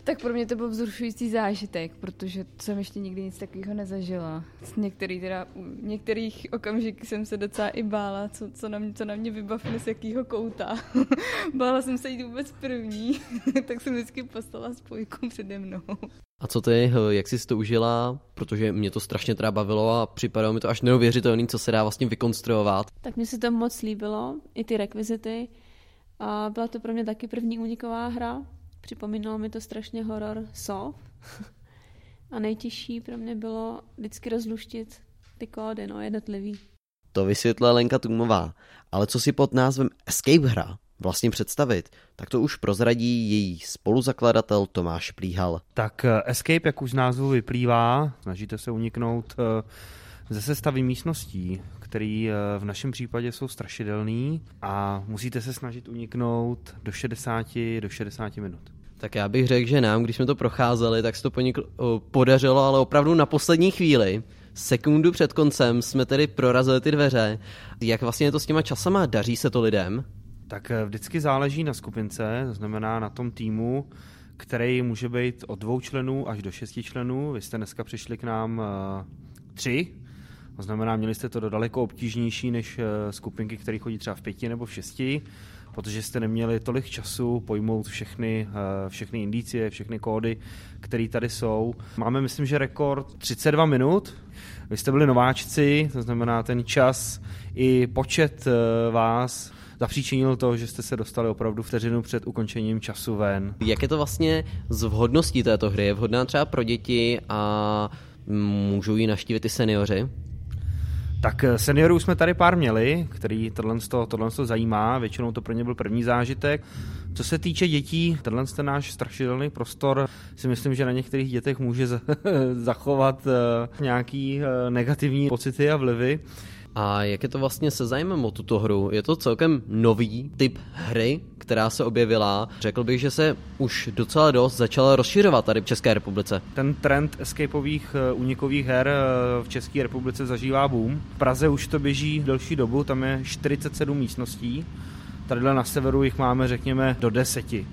Tak pro mě to byl vzrušující zážitek, protože jsem ještě nikdy nic takového nezažila. U některých okamžiků jsem se docela i bála, co na mě vybavne z jakýho kouta. Bála jsem se jít vůbec první, tak jsem vždycky poslala spojku přede mnou. A co ty, jak jsi to užila? Protože mě to strašně teda bavilo a připadalo mi to až neuvěřitelný, co se dá vlastně vykonstruovat. Tak mně se to moc líbilo, i ty rekvizity. A byla to pro mě taky první úniková hra. Připomínalo mi to strašně horor Saw. A nejtěžší pro mě bylo vždycky rozluštit ty kódy, jednotlivý. To vysvětlila Lenka Tůmová. Ale co si pod názvem Escape hra vlastně představit, tak to už prozradí její spoluzakladatel Tomáš Plíhal. Tak Escape, jak už z názvu vyplývá, snažíte se uniknout ze sestavy místností, které v našem případě jsou strašidelný a musíte se snažit uniknout do 60 minut. Tak já bych řekl, že nám, když jsme to procházeli, tak se to podařilo, ale opravdu na poslední chvíli. Sekundu před koncem jsme tedy prorazili ty dveře. Jak vlastně je to s těma časama? Daří se to lidem? Tak vždycky záleží na skupince, to znamená na tom týmu, který může být od 2 členů až do 6 členů. Vy jste dneska přišli k nám 3, to znamená, měli jste to daleko obtížnější než skupinky, které chodí třeba v 5 nebo v 6, protože jste neměli tolik času pojmout všechny indicie, všechny kódy, které tady jsou. Máme, myslím, že rekord 32 minut. Vy jste byli nováčci, to znamená ten čas i počet vás zapříčinil to, že jste se dostali opravdu vteřinu před ukončením času ven. Jak je to vlastně s vhodností této hry? Je vhodná třeba pro děti a můžou ji navštívit i seniori? Tak seniorů jsme tady pár měli, který tohle zajímá, většinou to pro ně byl první zážitek. Co se týče dětí, tenhle náš strašidelný prostor si myslím, že na některých dětech může zachovat nějaký negativní pocity a vlivy. A jak je to vlastně se zájmem o tuto hru? Je to celkem nový typ hry, která se objevila. Řekl bych, že se už docela dost začala rozšiřovat tady v České republice. Ten trend escapeových únikových her v České republice zažívá boom. V Praze už to běží delší dobu, tam je 47 místností. Tadyhle na severu jich máme, řekněme, do 10.